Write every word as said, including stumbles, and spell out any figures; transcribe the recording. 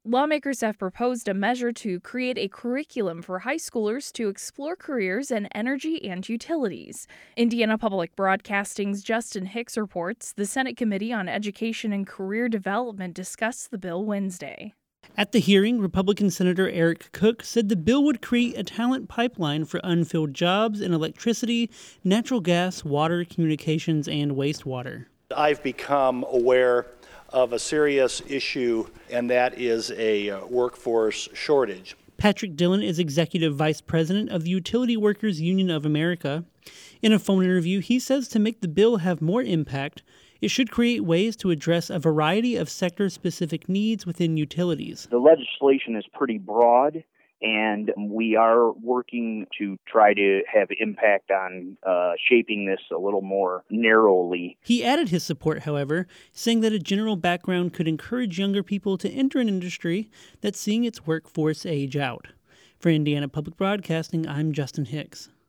Lawmakers have proposed a measure to create a curriculum for high schoolers to explore careers in energy and utilities. Indiana Public Broadcasting's Justin Hicks reports the Senate Committee on Education and Career Development discussed the bill Wednesday. At the hearing, Republican Senator Eric Cook said the bill would create a talent pipeline for unfilled jobs in electricity, natural gas, water, communications, and wastewater. I've become aware of a serious issue, and that is a workforce shortage. Patrick Dillon is Executive Vice President of the Utility Workers Union of America. In a phone interview, he says to make the bill have more impact, it should create ways to address a variety of sector-specific needs within utilities. The legislation is pretty broad, and we are working to try to have impact on uh, shaping this a little more narrowly. He added his support, however, saying that a general background could encourage younger people to enter an industry that's seeing its workforce age out. For Indiana Public Broadcasting, I'm Justin Hicks.